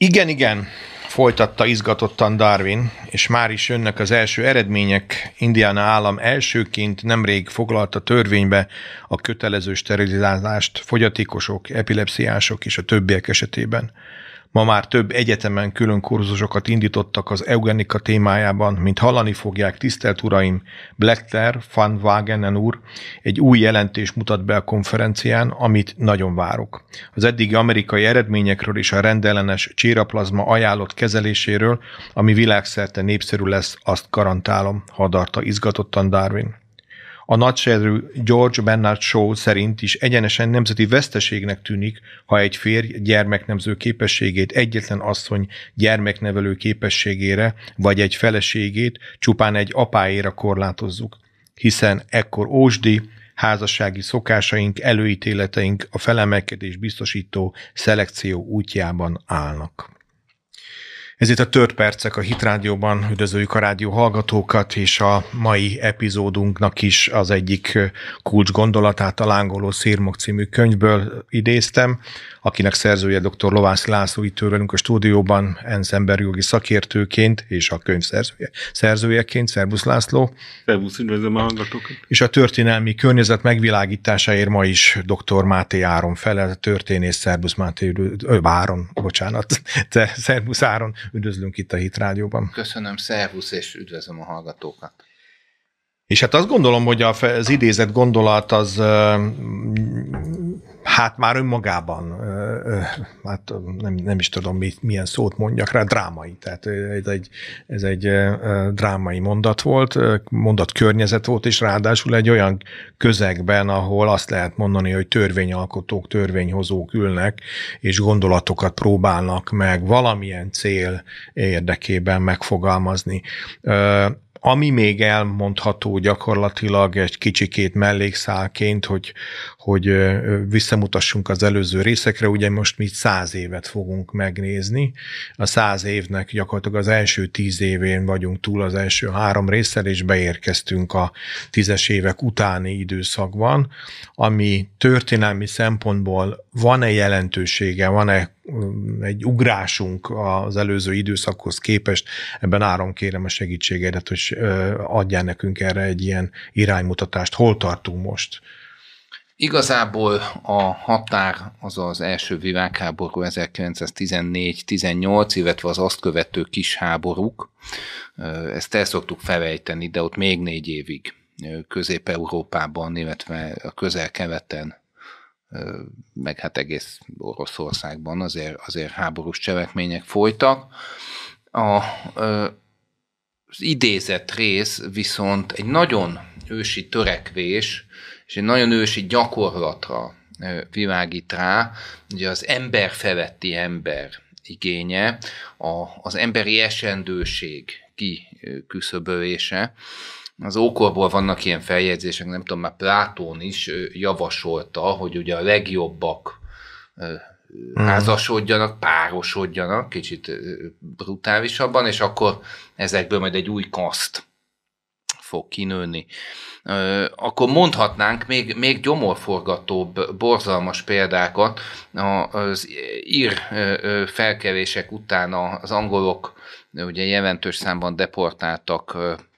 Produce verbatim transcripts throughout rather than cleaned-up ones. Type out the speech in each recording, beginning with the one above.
Igen, igen, folytatta izgatottan Darwin, és már is jönnek az első eredmények. Indiana állam elsőként nemrég foglalta törvénybe a kötelező sterilizálást fogyatékosok, epilepsziások és a többiek esetében. Ma már több egyetemen külön kurzusokat indítottak az eugenika témájában, mint hallani fogják, tisztelt uraim, Blackler van Wagenen úr egy új jelentés mutat be a konferencián, amit nagyon várok. Az eddigi amerikai eredményekről és a rendellenes cséraplazma ajánlott kezeléséről, ami világszerte népszerű lesz, azt garantálom, hadarta izgatottan Darwin. A nagyszerű George Bernard Shaw szerint is egyenesen nemzeti veszteségnek tűnik, ha egy férj gyermeknemző képességét egyetlen asszony gyermeknevelő képességére, vagy egy feleségét csupán egy apáéra korlátozzuk. Hiszen ekkor ósdi, házassági szokásaink, előítéleteink a felemelkedés biztosító szelekció útjában állnak. Ez itt a Tört Percek a Hit Rádióban, üdvözöljük a rádió hallgatókat, és a mai epizódunknak is az egyik kulcs gondolatát a Lángoló Szirmok című könyvből idéztem, akinek szerzője dr. Lovászi László itt velünk a stúdióban, ENSZ emberjogi szakértőként, és a könyv szerzője, szerzőjeként. Szervusz László! Szervusz, üdvözlöm a hallgatókat! És a történelmi környezet megvilágításáért ma is dr. Máté Áron felel, történész. Szervusz Máté, ö, Áron, bocsánat, te, szervusz Áron, üdvözlünk itt a Hit Rádióban. Köszönöm, szervusz, és üdvözlöm a hallgatókat. És hát azt gondolom, hogy az idézett gondolat az hát már önmagában, hát nem, nem is tudom, milyen szót mondjak rá, drámai. Tehát ez egy, ez egy drámai mondat volt, mondat környezet volt, és ráadásul egy olyan közegben, ahol azt lehet mondani, hogy törvényalkotók, törvényhozók ülnek, és gondolatokat próbálnak meg valamilyen cél érdekében megfogalmazni. Ami még elmondható gyakorlatilag egy kicsikét mellékszálként, hogy, hogy visszamutassunk az előző részekre, ugye most mi száz évet fogunk megnézni. A száz évnek gyakorlatilag az első tíz évén vagyunk túl, az első három résszel, és beérkeztünk a tízes évek utáni időszakban, ami történelmi szempontból van-e jelentősége, van-e egy ugrásunk az előző időszakhoz képest, ebben Áron kérem a segítségedet, hogy adjál nekünk erre egy ilyen iránymutatást. Hol tartunk most? Igazából a határ az az első világháború ezerkilencszáztizennégy tizennyolc, illetve az azt követő kis háborúk. Ezt el szoktuk felejteni, de ott még négy évig Közép-Európában, illetve a közel-keleten, meg hát egész Oroszországban azért, azért háborús cselekmények folytak. A, az idézett rész viszont egy nagyon ősi törekvés, és egy nagyon ősi gyakorlatra világít rá, ugye az ember feletti ember igénye, a, az emberi esendőség kiküszöbölése. Az ókorból vannak ilyen feljegyzések, nem tudom, már Plátón is javasolta, hogy ugye a legjobbak házasodjanak, párosodjanak, kicsit brutálisabban, és akkor ezekből majd egy új kaszt fog kinőni. Akkor mondhatnánk még, még gyomorforgatóbb, borzalmas példákat. Az ír felkelések után az angolok ugye jelentős számban deportáltak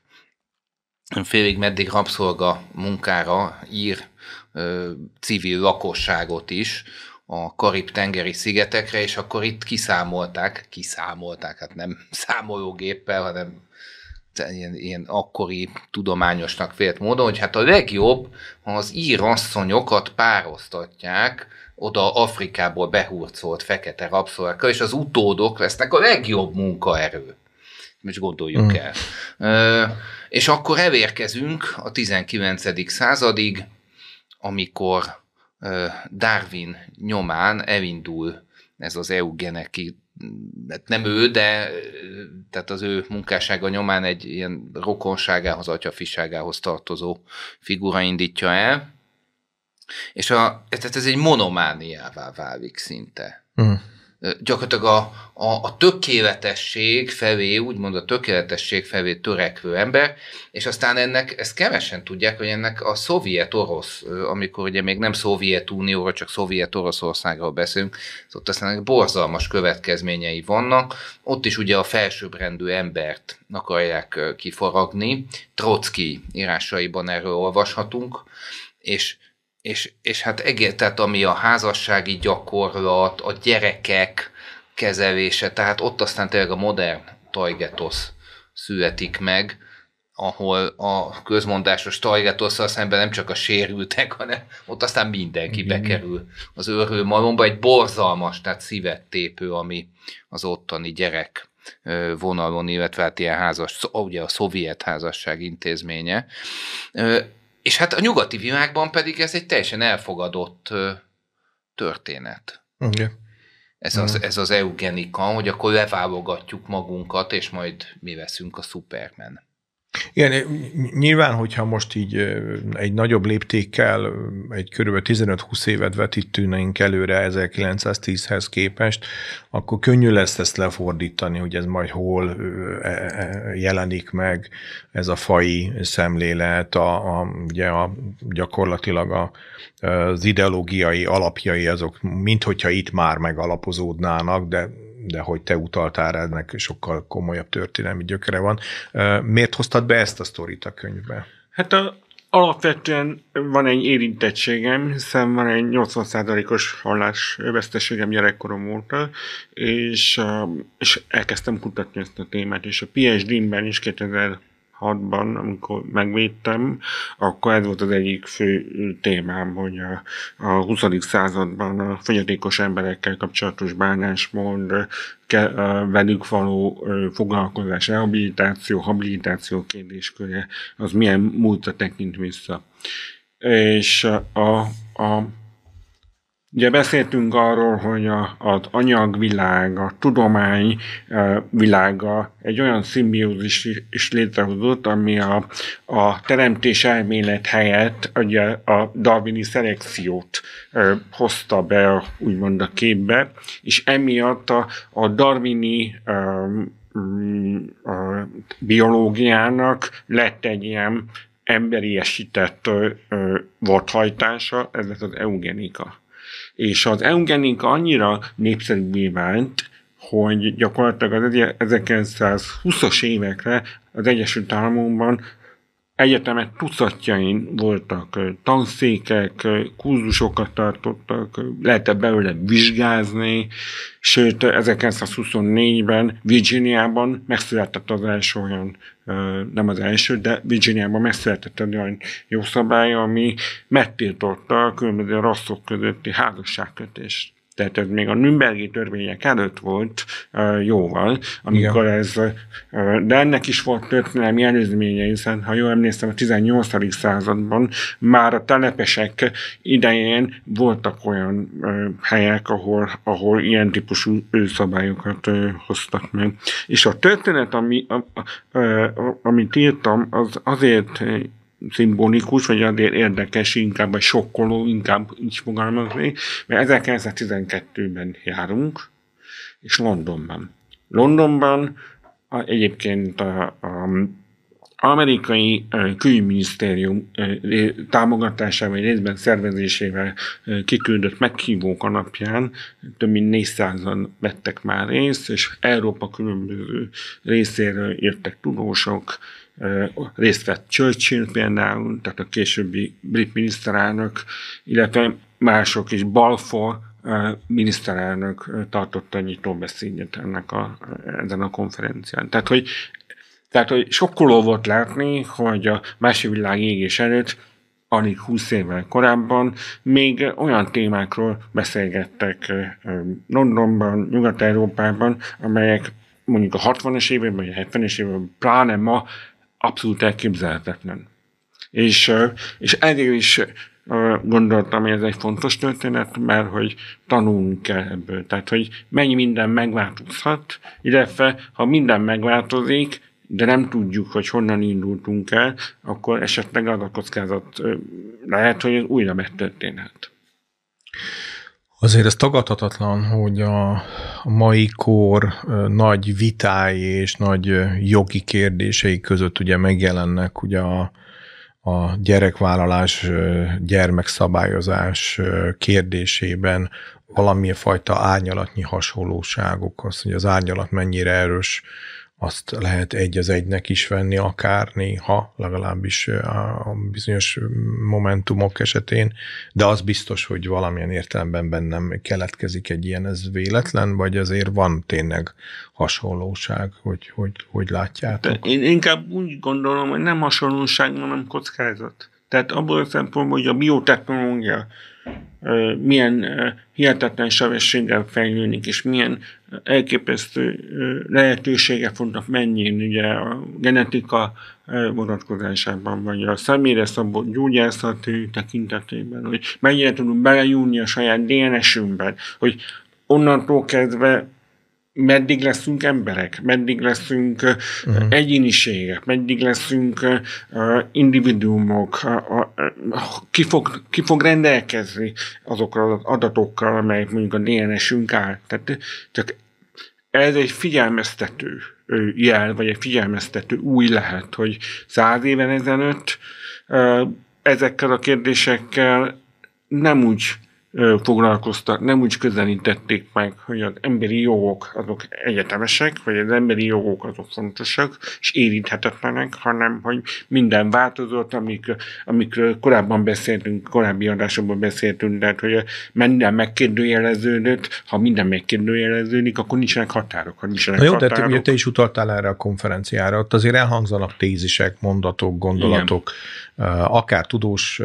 félig meddig rabszolga munkára ír civil lakosságot is a Karib-tengeri szigetekre, és akkor itt kiszámolták, kiszámolták, hát nem számológéppel, hanem ilyen, ilyen akkori tudományosnak vélt módon, hogy hát a legjobb, ha az ír asszonyokat pároztatják oda Afrikából behurcolt fekete rabszolgákkal, és az utódok lesznek a legjobb munkaerő. Most gondoljuk mm. el. Ö, és akkor elérkezünk a tizenkilencedik századig, amikor ö, Darwin nyomán elindul ez az eugeneki, nem ő, de tehát az ő munkássága nyomán egy ilyen rokonságához, atyafiságához tartozó figura indítja el, és a, tehát ez egy monomániává válik szinte. Mm. gyakorlatilag a, a, a tökéletesség felé, úgymond a tökéletesség felé törekvő ember, és aztán ennek, ezt kevesen tudják, hogy ennek a szovjet-orosz, amikor ugye még nem Szovjetunióról, csak Szovjet-Oroszországról beszélünk, ott aztán ennek borzalmas következményei vannak. Ott is ugye a felsőbbrendű embert akarják kifaragni. Trocki írásaiban erről olvashatunk, és És, és hát egész, tehát ami a házassági gyakorlat, a gyerekek kezelése, tehát ott aztán tényleg a modern tajgetosz születik meg, ahol a közmondásos tajgetosszal szemben nem csak a sérültek, hanem ott aztán mindenki mm. bekerül az őrlő malomba. Egy borzalmas, tehát szívet tépő, ami az ottani gyerek vonalon, illetve hát ilyen házas, ugye a szovjet házasság intézménye. És hát a nyugati világban pedig ez egy teljesen elfogadott ö, történet. Okay. Ez, az, ez az eugenika, hogy akkor leválogatjuk magunkat, és majd mi veszünk a Superman. Igen, nyilván, hogyha most így egy nagyobb léptékkel, egy körülbelül tizenöt-húsz évet vetítünk előre ezerkilencszáztízhez képest, akkor könnyű lesz ezt lefordítani, hogy ez majd hol jelenik meg, ez a faji szemlélet, a, a, ugye a, gyakorlatilag a, az ideológiai alapjai azok, minthogyha itt már megalapozódnának, de de hogy te utaltál rá, ennek sokkal komolyabb történelmi gyökere van. Miért hoztad be ezt a sztorit a könyvbe? Hát a, alapvetően van egy érintettségem, hiszen van egy nyolcvan százalékos hallásveszteségem gyerekkorom óta, és, és elkezdtem kutatni ezt a témát, és a PhD-ben is kétezer-hatban, amikor megvédtem, akkor ez volt az egyik fő témám, hogy a, a huszadik században a fogyatékos emberekkel kapcsolatos bánásmód, ke, velük való foglalkozás, rehabilitáció, habilitáció kérdésköre, az milyen múltra tekint vissza. És a, a Ugye beszéltünk arról, hogy a, az anyagvilág, a tudomány világa egy olyan szimbiózis is létrehozott, ami a, a teremtés elmélet helyett ugye a darwini szelekciót ö, hozta be a, úgymond a képbe, és emiatt a, a darwini ö, a biológiának lett egy ilyen emberiesített ö, ö, vorthajtása, ez lett az eugenika. És az eugenika annyira népszerűbbé vált, hogy gyakorlatilag az ezerkilencszázhúszas évekre az Egyesült Államokban egyetemek tucatjain voltak tanszékek, kurzusokat tartottak, lehetett belőle vizsgázni, sőt ezerkilencszázhuszonnégyben Virginiában megszületett az első olyan, nem az első, de Virginiában megszületett egy olyan jogszabály, ami megtiltotta a különböző rasszok közötti házasságkötést. Tehát ez még a Nürnbergi törvények előtt volt uh, jóval, amikor igen. ez, uh, de ennek is volt történelmi előzménye, hiszen ha jól emlékszem, a tizennyolcadik században már a telepesek idején voltak olyan uh, helyek, ahol, ahol ilyen típusú szabályokat uh, hoztak meg. És a történet, ami, a, a, a, amit írtam, az azért uh, szimbolikus, vagy azért érdekes, inkább vagy sokkoló, inkább így fogalmazni, mert ezerkilencszáztizenkettőben járunk, és Londonban. Londonban a, egyébként a, a amerikai külügyminisztérium támogatásával, részben szervezésével kiküldött meghívók alapján több mint négyszázan vettek már részt, és Európa különböző részéről értek tudósok, részt vett Churchill például, tehát a későbbi brit miniszterelnök, illetve mások is. Balfour miniszterelnök tartotta nyitóbeszédet ennek a, ezen a konferencián. Tehát, hogy Tehát, hogy sokkoló volt látni, hogy a második világ égés előtt, alig húsz évvel korábban még olyan témákról beszélgettek Londonban, Nyugat-Európában, amelyek mondjuk a hatvanas években, vagy a hetvenes években, pláne ma abszolút elképzelhetetlen. És, és ezért is gondoltam, hogy ez egy fontos történet, mert hogy tanulnunk kell ebből. Tehát, hogy mennyi minden megváltozhat, illetve ha minden megváltozik, de nem tudjuk, hogy honnan indultunk el, akkor esetleg az a kockázat lehet, hogy ez újra megtörténhet. Azért ez tagadhatatlan, hogy a, a mai kor nagy vitái és nagy jogi kérdései között ugye megjelennek ugye a, a gyerekvállalás, gyermekszabályozás kérdésében valamilyen fajta árnyalatnyi hasonlóságok, az, hogy az árnyalat mennyire erős, azt lehet egy az egynek is venni akár néha, legalábbis a bizonyos momentumok esetén, de az biztos, hogy valamilyen értelemben bennem keletkezik egy ilyen, ez véletlen, vagy azért van tényleg hasonlóság, hogy hogy, hogy látjátok? De én inkább úgy gondolom, hogy nem hasonlóság, hanem kockázat. Tehát abból a szempontból, hogy a biotechnológia milyen hihetetlen sebességgel fejlődik, és milyen elképesztő lehetőségek fognak menni ugye a genetika vonatkozásában, vagy a személyre szabott gyógyászat tekintetében, hogy mennyire tudunk belejúlni a saját dé en es-ünkben, hogy onnantól kezdve meddig leszünk emberek, meddig leszünk uh-huh. egyéniségek, meddig leszünk uh, individuumok, uh, uh, ki, fog, ki fog rendelkezni azokkal az adatokkal, amelyek mondjuk a dé en es-ünk áll. Tehát csak ez egy figyelmeztető jel, vagy egy figyelmeztető új lehet, hogy száz éven ezelőtt uh, ezekkel a kérdésekkel nem úgy foglalkoztak, nem úgy közelítették meg, hogy az emberi jogok azok egyetemesek, vagy az emberi jogok azok fontosak, és érinthetetlenek, hanem hogy minden változott, amik, amikről korábban beszéltünk, korábbi adásokban beszéltünk, tehát hogy minden megkérdőjeleződött, ha minden megkérdőjeleződik, akkor nincsenek határok, ha nincsenek Na jó, határok. de te, te is utaltál erre a konferenciára, ott azért elhangzanak tézisek, mondatok, gondolatok, igen. akár tudós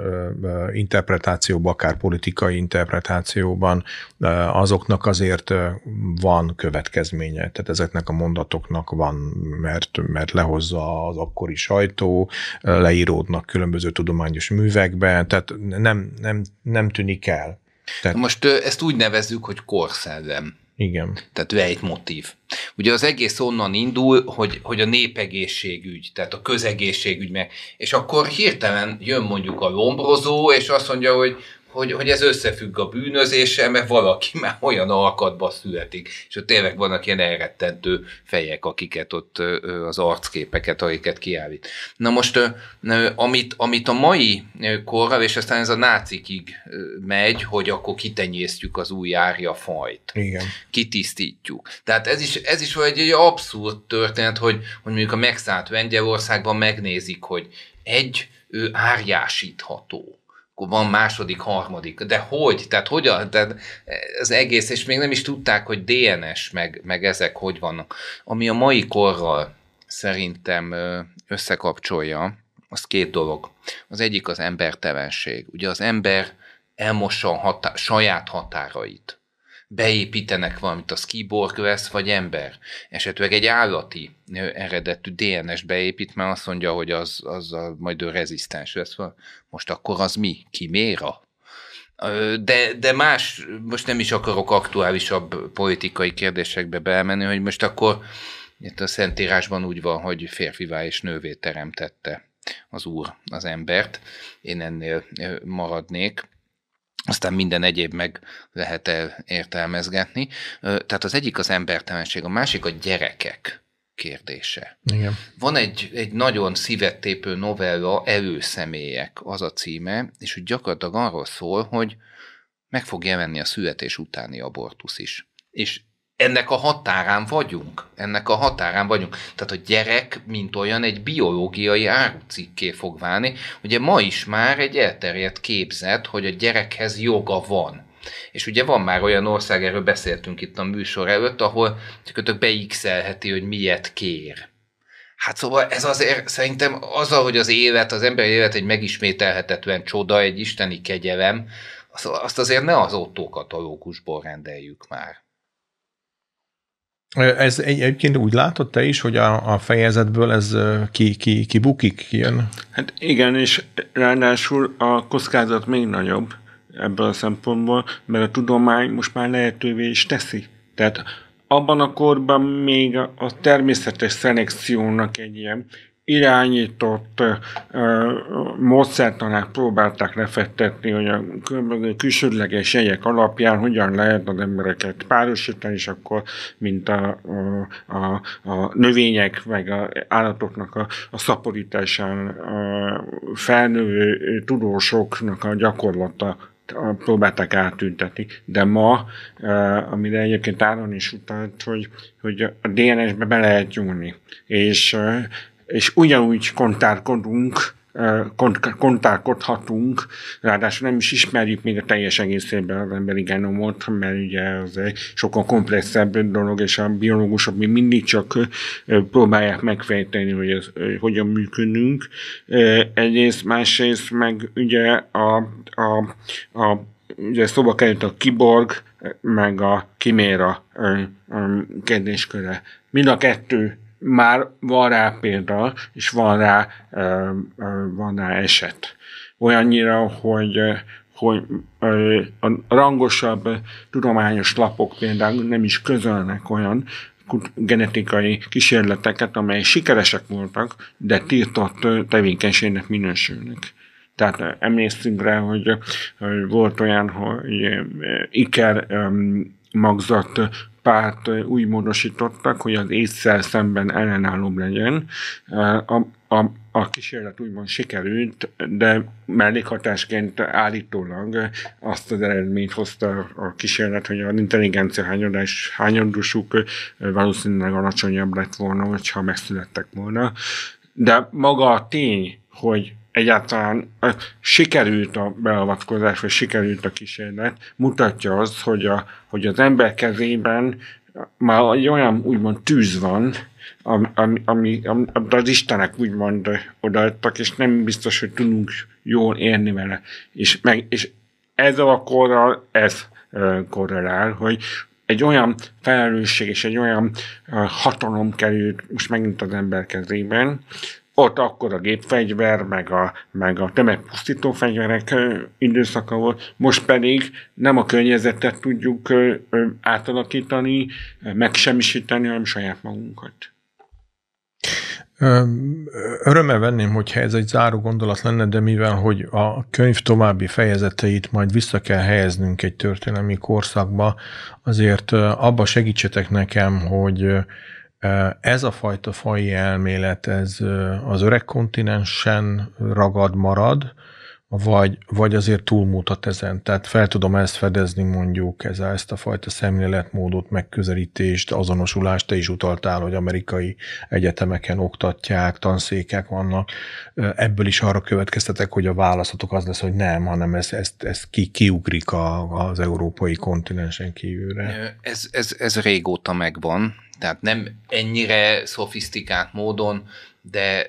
interpretációban, akár politikai interpretációban, azoknak azért van következménye. Tehát ezeknek a mondatoknak van, mert, mert lehozza az akkori sajtó, leíródnak különböző tudományos művekbe, tehát nem, nem, nem tűnik el. Tehát... Most ezt úgy nevezzük, hogy korszellem. Igen. Tehát lejtmotív. Ugye az egész onnan indul, hogy, hogy a népegészségügy, tehát a közegészségügy meg, és akkor hirtelen jön mondjuk a lombrozó, és azt mondja, hogy Hogy, hogy ez összefügg a bűnözéssel, mert valaki már olyan alkatba születik. És ott tényleg vannak ilyen elrettentő fejek, akiket ott az arcképeket, akiket kiállít. Na most, amit, amit a mai korral, és aztán ez a nácikig megy, hogy akkor kitenyésztjük az új árjafajt. Igen. Kitisztítjuk. Tehát ez is, ez is egy, egy abszurd történet, hogy, hogy mondjuk a megszállt Lengyelországban megnézik, hogy egy ő árjásítható. Van második, harmadik. De hogy? Tehát hogyan? Tehát az egész, és még nem is tudták, hogy dé en es, meg, meg ezek hogy vannak. Ami a mai korral szerintem összekapcsolja, az két dolog. Az egyik az embertelenség. Ugye az ember elmossa a hatá- saját határait. Beépítenek valamit, a szkiborg lesz, vagy ember. Esetleg egy állati eredetű dé en es beépít, mert azt mondja, hogy az, az a, majd ő rezisztens lesz. Most akkor az mi? Kiméra? De, de más, most nem is akarok aktuálisabb politikai kérdésekbe bemenni, hogy most akkor itt a Szentírásban úgy van, hogy férfivá és nővé teremtette az Úr az embert. Én ennél maradnék. Aztán minden egyéb meg lehet el értelmezgetni. Tehát az egyik az embertelenség, a másik a gyerekek kérdése. Igen. Van egy, egy nagyon szívettépő novella, Előszemélyek az a címe, és úgy gyakorlatilag arról szól, hogy meg fog jelenni a születés utáni abortusz is. És ennek a határán vagyunk. Ennek a határán vagyunk. Tehát a gyerek, mint olyan, egy biológiai árucikké fog válni. Ugye ma is már egy elterjedt képzet, hogy a gyerekhez joga van. És ugye van már olyan ország, erről beszéltünk itt a műsor előtt, ahol csak beixelheti, hogy miért kér. Hát szóval ez azért szerintem azzal, hogy az élet, az emberi élet egy megismételhetetlen csoda, egy isteni kegyelem, azt azért ne az Otto katalógusból rendeljük már. Ez egyébként úgy látod te is, hogy a, a fejezetből ez ki, ki, ki bukik, kijön? Hát igen, és ráadásul a kockázat még nagyobb ebből a szempontból, mert a tudomány most már lehetővé is teszi. Tehát abban a korban még a természetes szelekciónak egy ilyen irányított módszertanák próbálták lefektetni, hogy a különböző külsődleges jegyek alapján hogyan lehet az embereket párosítani, és akkor, mint a, a, a, a növények, meg az állatoknak a, a szaporításán a felnövő tudósoknak a gyakorlata próbálták átültetni, de ma, amire egyébként Áron is utalt, hogy, hogy a dé en es-be be lehet nyúlni, és, és ugyanúgy kontárkodunk, kontárkodhatunk, ráadásul nem is ismerjük még a teljes egészében az emberi genomot, mert ugye az egy sokkal komplexebb dolog, és a biológusok még mindig csak próbálják megfejteni, hogy ez hogyan működünk. Egyrészt, másrészt meg ugye a, a, a ugye szóba került a kiborg, meg a kiméra kérdésköre. Mind a kettő már van rá példa, és van rá, van rá eset. Olyannyira, hogy, hogy a rangosabb tudományos lapok például nem is közölnek olyan genetikai kísérleteket, amelyek sikeresek voltak, de tiltott tevékenységnek minősülnek. Tehát emlékszünk rá, hogy, hogy volt olyan, hogy iker magzat párt úgy módosítottak, hogy az ésszel szemben ellenállóbb legyen. A, a, a kísérlet úgymond sikerült, de mellékhatásként állítólag azt az eredményt hozta a kísérlet, hogy az intelligencia hányadás, hányadusuk valószínűleg alacsonyabb lett volna, hogyha megszülettek volna. De maga a tény, hogy egyáltalán sikerült a beavatkozás, vagy sikerült a kísérlet, mutatja azt, hogy, a, hogy az ember kezében már egy olyan úgymond tűz van, ami, ami, ami, ami az Istenek úgymond odaadtak, és nem biztos, hogy tudunk jól érni vele. És, meg, és ezzel a korral ez korrelál, hogy egy olyan felelősség és egy olyan hatalom került most megint az ember kezében, ott akkor a gépfegyver, meg a, meg a tömegpusztító fegyverek időszaka volt, most pedig nem a környezetet tudjuk átalakítani, megsemmisíteni, hanem saját magunkat. Örömmel venném, hogyha ez egy záró gondolat lenne, de mivel, hogy a könyv további fejezeteit majd vissza kell helyeznünk egy történelmi korszakba, azért abba segítsetek nekem, hogy ez a fajta faji elmélet, ez az öreg kontinensen ragad, marad, vagy, vagy azért túlmutat ezen. Tehát fel tudom ezt fedezni mondjuk, ez, ezt a fajta szemléletmódot, megközelítést, azonosulást, te is utaltál, hogy amerikai egyetemeken oktatják, tanszékek vannak. Ebből is arra következtetek, hogy a válaszatok az lesz, hogy nem, hanem ez, ez, ez ki, kiugrik a, az európai kontinensen kívülre. Ez, ez, ez régóta megvan. Tehát nem ennyire szofisztikált módon, de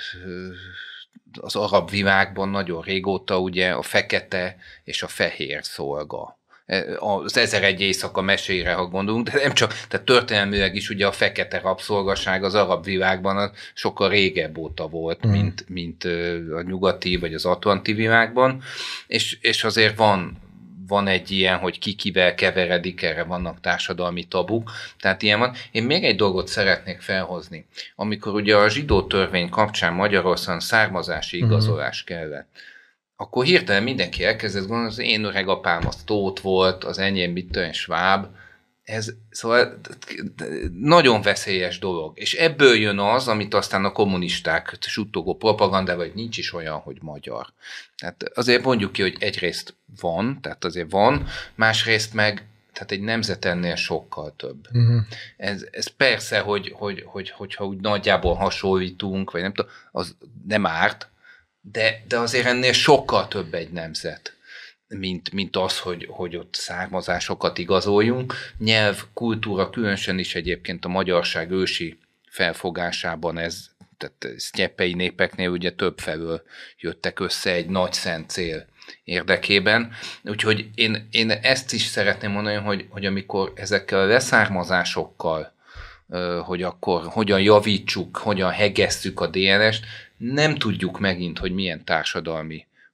az arab világban nagyon régóta ugye a fekete és a fehér szolga. Az ezer egy éjszaka mesére, ha gondolunk, de nem csak, tehát történelmileg is ugye a fekete rabszolgaság az arab világban sokkal régebb óta volt, mm. mint, mint a nyugati vagy az atlanti világban, és, és azért van van egy ilyen, hogy ki kivel keveredik, erre vannak társadalmi tabuk, tehát ilyen van. Én még egy dolgot szeretnék felhozni. Amikor ugye a zsidó törvény kapcsán Magyarországon származási igazolás kellett, akkor hirtelen mindenki elkezdett gondolni, az én öreg apám az Tóth volt, az enyém mit tudom, Schwab. Ez szóval nagyon veszélyes dolog. És ebből jön az, amit aztán a kommunisták suttogó propagandával, hogy nincs is olyan, hogy magyar. Tehát azért mondjuk ki, hogy egyrészt van, tehát azért van, másrészt meg tehát egy nemzet ennél sokkal több. Uh-huh. Ez, ez persze, hogy, hogy, hogy, hogyha úgy nagyjából hasonlítunk, vagy nem tudom, az nem árt, de, de azért ennél sokkal több egy nemzet. Mint, mint az, hogy, hogy ott származásokat igazoljunk. Nyelv, kultúra, különösen is egyébként a magyarság ősi felfogásában ez, tehát sztyeppei népeknél ugye több felől jöttek össze egy nagy szent cél érdekében. Úgyhogy én, én ezt is szeretném mondani, hogy, hogy amikor ezekkel a leszármazásokkal, hogy akkor hogyan javítsuk, hogyan hegesszük a dé en est, nem tudjuk megint, hogy milyen társadalmi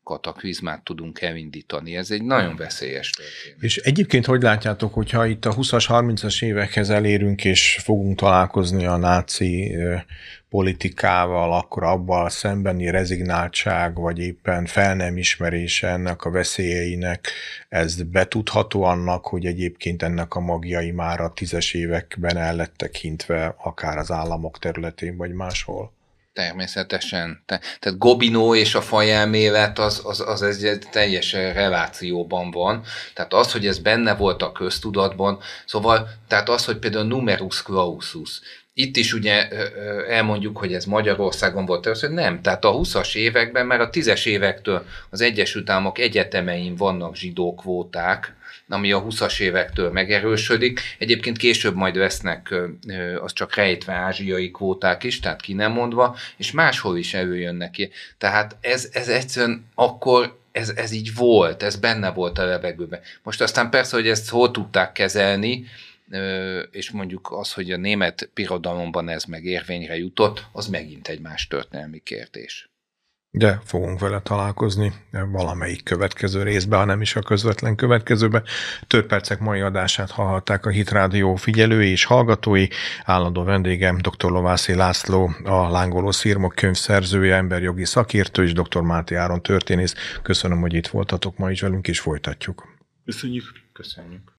kataklizmát tudunk elindítani. Ez egy nagyon veszélyes történet. És egyébként hogy látjátok, hogyha itt a húszas, harmincas évekhez elérünk, és fogunk találkozni a náci politikával, akkor abban szembeni rezignáltság, vagy éppen fel nem ismerése ennek a veszélyeinek, ez betudható annak, hogy egyébként ennek a magjai már a tízes években el lettek hintve, akár az államok területén, vagy máshol? Természetesen. Te, tehát Gobineau és a fajelmélet az, az, az egy teljes relációban van. Tehát az, hogy ez benne volt a köztudatban, szóval, tehát az, hogy például numerus clausus, itt is ugye elmondjuk, hogy ez Magyarországon volt, hogy nem. Tehát a huszas években, mert a tízes évektől az Egyesült Államok egyetemein vannak zsidó kvóták, ami a huszas évektől megerősödik. Egyébként később majd vesznek, az csak rejtve ázsiai kvóták is, tehát ki nem mondva, és máshol is előjönnek ki. Tehát ez, ez egyszerűen akkor ez, ez így volt, ez benne volt a levegőben. Most aztán persze, hogy ezt hol tudták kezelni, és mondjuk az, hogy a német birodalomban ez meg érvényre jutott, az megint egy más történelmi kérdés. De fogunk vele találkozni valamelyik következő részben, ha nem is a közvetlen következőben. Törpercek mai adását hallhatták a Hit Rádió figyelői és hallgatói. Állandó vendégem dr. Lovászi László, a Lángoló Szirmok könyvszerzője, emberjogi szakértő, és dr. Máté Áron történész. Köszönöm, hogy itt voltatok ma is velünk, és folytatjuk. Köszönjük. Köszönjük.